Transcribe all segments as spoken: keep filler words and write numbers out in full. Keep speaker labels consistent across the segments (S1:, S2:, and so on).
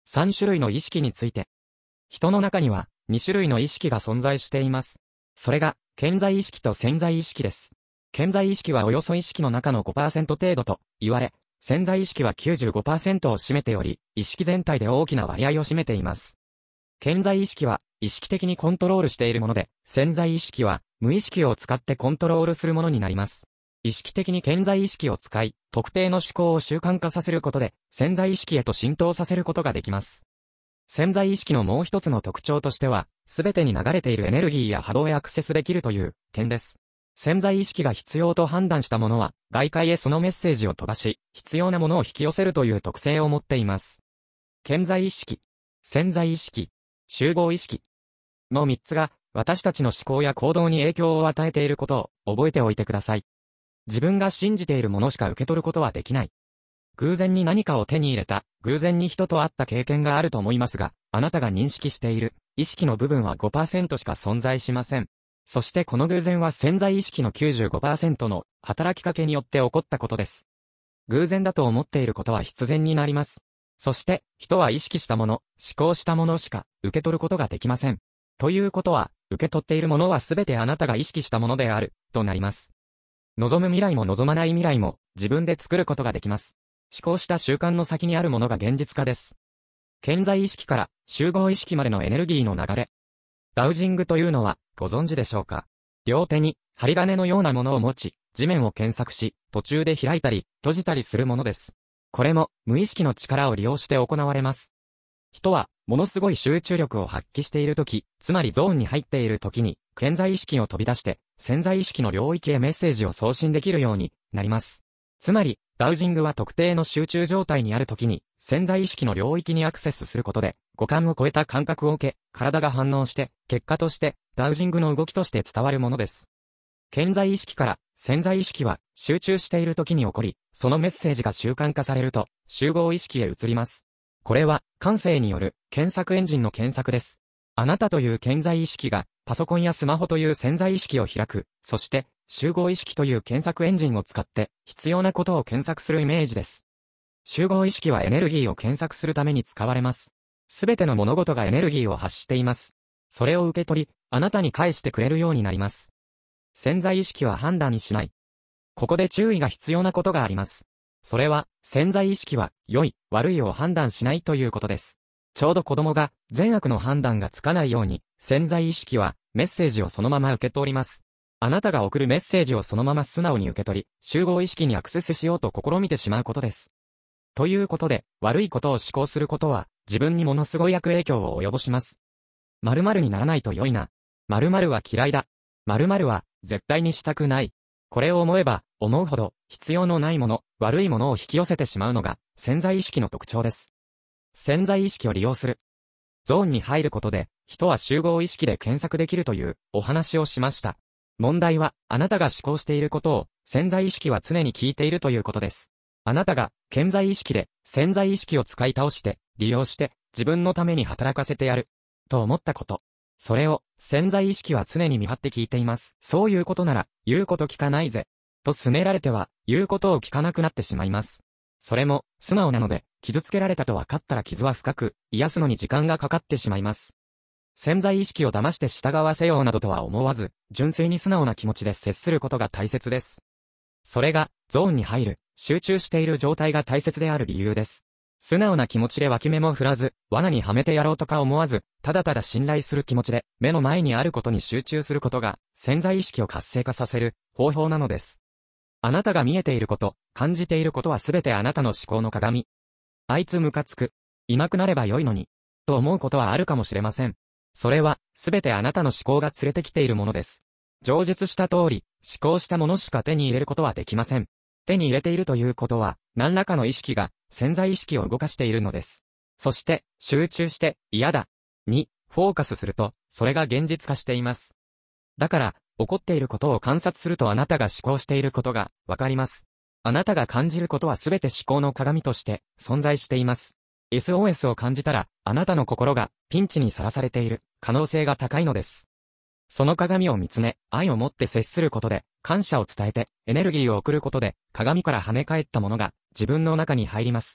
S1: さん種類の意識について。人の中にはに種類の意識が存在しています。それが、顕在意識と潜在意識です。顕在意識はおよそ意識の中の ごパーセント 程度と言われ、潜在意識は きゅうじゅうごパーセント を占めており、意識全体で大きな割合を占めています。顕在意識は意識的にコントロールしているもので、潜在意識は無意識を使ってコントロールするものになります。意識的に顕在意識を使い、特定の思考を習慣化させることで、潜在意識へと浸透させることができます。潜在意識のもう一つの特徴としては、すべてに流れているエネルギーや波動へアクセスできるという点です。潜在意識が必要と判断したものは、外界へそのメッセージを飛ばし、必要なものを引き寄せるという特性を持っています。顕在意識、潜在意識、集合意識のみっつが、私たちの思考や行動に影響を与えていることを覚えておいてください。自分が信じているものしか受け取ることはできない。偶然に何かを手に入れた、偶然に人と会った経験があると思いますが、あなたが認識している、意識の部分は ごパーセント しか存在しません。そしてこの偶然は潜在意識の きゅうじゅうごパーセント の働きかけによって起こったことです。偶然だと思っていることは必然になります。そして、人は意識したもの、思考したものしか受け取ることができません。ということは、受け取っているものはすべてあなたが意識したものである、となります。望む未来も望まない未来も自分で作ることができます。思考した習慣の先にあるものが現実化です。顕在意識から集合意識までのエネルギーの流れ。ダウジングというのはご存知でしょうか？両手に針金のようなものを持ち、地面を検索し、途中で開いたり閉じたりするものです。これも無意識の力を利用して行われます。人はものすごい集中力を発揮しているとき、つまりゾーンに入っているときに、顕在意識を飛び出して、潜在意識の領域へメッセージを送信できるようになります。つまり、ダウジングは特定の集中状態にあるときに、潜在意識の領域にアクセスすることで、五感を超えた感覚を受け、体が反応して、結果として、ダウジングの動きとして伝わるものです。顕在意識から、潜在意識は、集中しているときに起こり、そのメッセージが習慣化されると、集合意識へ移ります。これは、感性による、検索エンジンの検索です。あなたという顕在意識が、パソコンやスマホという潜在意識を開く、そして、集合意識という検索エンジンを使って、必要なことを検索するイメージです。集合意識はエネルギーを検索するために使われます。すべての物事がエネルギーを発しています。それを受け取り、あなたに返してくれるようになります。潜在意識は判断にしない。ここで注意が必要なことがあります。それは、潜在意識は、良い、悪いを判断しないということです。ちょうど子供が、善悪の判断がつかないように、潜在意識は、メッセージをそのまま受け取ります。あなたが送るメッセージをそのまま素直に受け取り、集合意識にアクセスしようと試みてしまうことです。ということで、悪いことを思考することは、自分にものすごい悪影響を及ぼします。〇〇にならないと良いな。〇〇は嫌いだ。〇〇は、絶対にしたくない。これを思えば、思うほど、必要のないもの、悪いものを引き寄せてしまうのが、潜在意識の特徴です。潜在意識を利用する。ゾーンに入ることで、人は集合意識で検索できるというお話をしました。問題は、あなたが思考していることを、潜在意識は常に聞いているということです。あなたが、顕在意識で、潜在意識を使い倒して、利用して、自分のために働かせてやる。と思ったこと。それを、潜在意識は常に見張って聞いています。そういうことなら、言うこと聞かないぜ。と拗ねられては、言うことを聞かなくなってしまいます。それも、素直なので、傷つけられたと分かったら傷は深く、癒すのに時間がかかってしまいます。潜在意識を騙して従わせようなどとは思わず、純粋に素直な気持ちで接することが大切です。それが、ゾーンに入る、集中している状態が大切である理由です。素直な気持ちで脇目も振らず、罠にはめてやろうとか思わず、ただただ信頼する気持ちで、目の前にあることに集中することが、潜在意識を活性化させる方法なのです。あなたが見えていること、感じていることはすべてあなたの思考の鏡。あいつムカつく。いなくなればよいのに。と思うことはあるかもしれません。それは、すべてあなたの思考が連れてきているものです。上述した通り、思考したものしか手に入れることはできません。手に入れているということは、何らかの意識が、潜在意識を動かしているのです。そして、集中して、嫌だ。に、フォーカスすると、それが現実化しています。だから、起こっていることを観察するとあなたが思考していることが、わかります。あなたが感じることはすべて思考の鏡として、存在しています。エスオーエス を感じたら、あなたの心が、ピンチにさらされている、可能性が高いのです。その鏡を見つめ、愛を持って接することで、感謝を伝えて、エネルギーを送ることで、鏡から跳ね返ったものが、自分の中に入ります。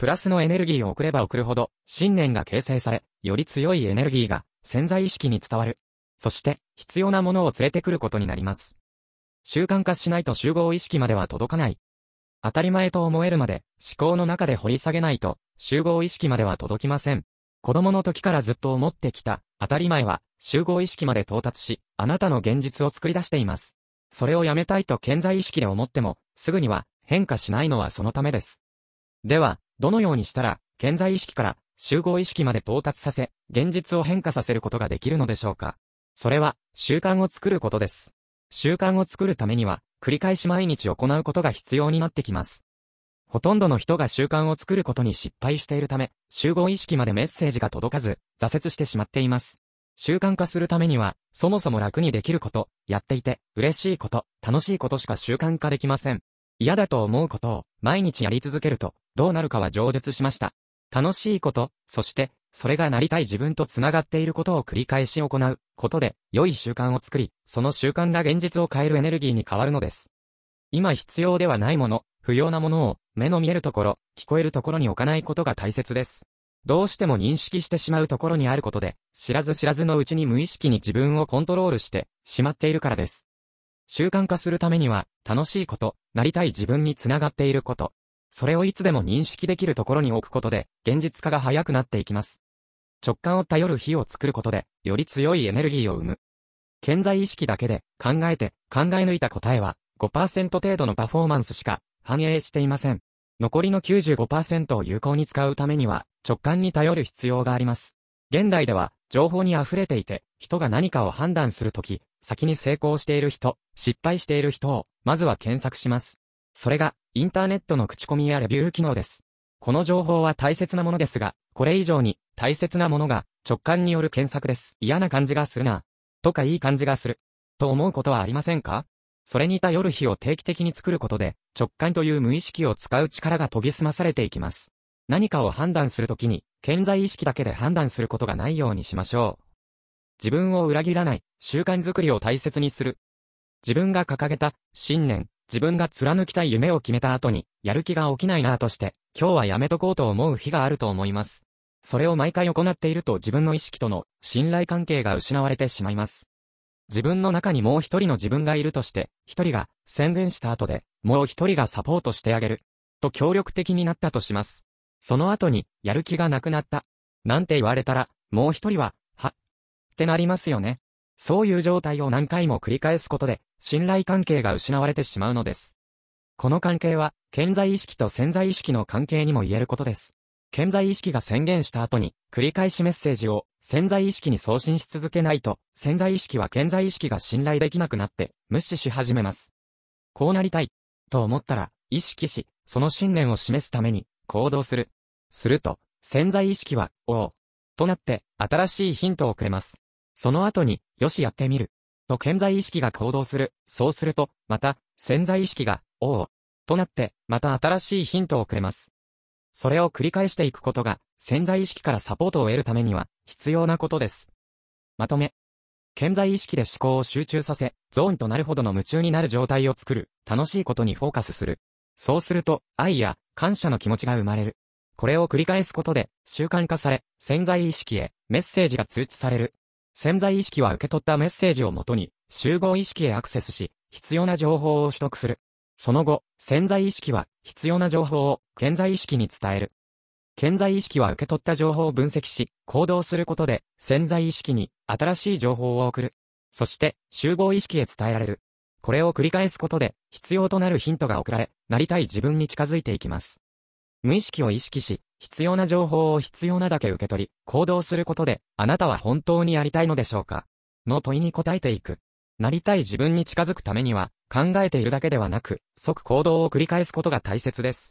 S1: プラスのエネルギーを送れば送るほど、信念が形成され、より強いエネルギーが潜在意識に伝わる。そして、必要なものを連れてくることになります。習慣化しないと集合意識までは届かない。当たり前と思えるまで、思考の中で掘り下げないと、集合意識までは届きません。子供の時からずっと思ってきた、当たり前は、集合意識まで到達し、あなたの現実を作り出しています。それをやめたいと顕在意識で思っても、すぐには変化しないのはそのためです。では、どのようにしたら、顕在意識から集合意識まで到達させ、現実を変化させることができるのでしょうか。それは、習慣を作ることです。習慣を作るためには、繰り返し毎日行うことが必要になってきます。ほとんどの人が習慣を作ることに失敗しているため、集合意識までメッセージが届かず、挫折してしまっています。習慣化するためには、そもそも楽にできること、やっていて、嬉しいこと、楽しいことしか習慣化できません。嫌だと思うことを、毎日やり続けると、どうなるかは上述しました。楽しいこと、そして、それがなりたい自分とつながっていることを繰り返し行うことで、良い習慣を作り、その習慣が現実を変えるエネルギーに変わるのです。今必要ではないもの、不要なものを、目の見えるところ、聞こえるところに置かないことが大切です。どうしても認識してしまうところにあることで、知らず知らずのうちに無意識に自分をコントロールしてしまっているからです。習慣化するためには、楽しいこと、なりたい自分につながっていること、それをいつでも認識できるところに置くことで、現実化が早くなっていきます。直感を頼る日を作ることで、より強いエネルギーを生む。顕在意識だけで考えて考え抜いた答えは ごパーセント 程度のパフォーマンスしか反映していません。残りの きゅうじゅうごパーセント を有効に使うためには直感に頼る必要があります。現代では情報に溢れていて、人が何かを判断するとき、先に成功している人、失敗している人をまずは検索します。それがインターネットの口コミやレビュー機能です。この情報は大切なものですが、これ以上に大切なものが直感による検索です。嫌な感じがするな。とかいい感じがする。と思うことはありませんか？それに頼る日を定期的に作ることで、直感という無意識を使う力が研ぎ澄まされていきます。何かを判断するときに、顕在意識だけで判断することがないようにしましょう。自分を裏切らない、習慣づくりを大切にする。自分が掲げた信念、自分が貫きたい夢を決めた後に、やる気が起きないなぁとして、今日はやめとこうと思う日があると思います。それを毎回行っていると自分の意識との信頼関係が失われてしまいます。自分の中にもう一人の自分がいるとして、一人が宣言した後で、もう一人がサポートしてあげる。と協力的になったとします。その後に、やる気がなくなった。なんて言われたら、もう一人は、はってなりますよね。そういう状態を何回も繰り返すことで、信頼関係が失われてしまうのです。この関係は、顕在意識と潜在意識の関係にも言えることです。顕在意識が宣言した後に、繰り返しメッセージを潜在意識に送信し続けないと、潜在意識は顕在意識が信頼できなくなって、無視し始めます。こうなりたい、と思ったら、意識し、その信念を示すために、行動する。すると、潜在意識は、おう、となって、新しいヒントをくれます。その後に、よしやってみる。と顕在意識が行動する。そうすると、また、潜在意識が、おう、となって、また新しいヒントをくれます。それを繰り返していくことが、潜在意識からサポートを得るためには、必要なことです。まとめ。顕在意識で思考を集中させ、ゾーンとなるほどの夢中になる状態を作る。楽しいことにフォーカスする。そうすると、愛や感謝の気持ちが生まれる。これを繰り返すことで、習慣化され、潜在意識へメッセージが通知される。潜在意識は受け取ったメッセージをもとに、集合意識へアクセスし、必要な情報を取得する。その後、潜在意識は必要な情報を顕在意識に伝える。顕在意識は受け取った情報を分析し、行動することで、潜在意識に新しい情報を送る。そして、集合意識へ伝えられる。これを繰り返すことで、必要となるヒントが送られ、なりたい自分に近づいていきます。無意識を意識し、必要な情報を必要なだけ受け取り、行動することで、あなたは本当にやりたいのでしょうか？の問いに答えていく。なりたい自分に近づくためには、考えているだけではなく、即行動を繰り返すことが大切です。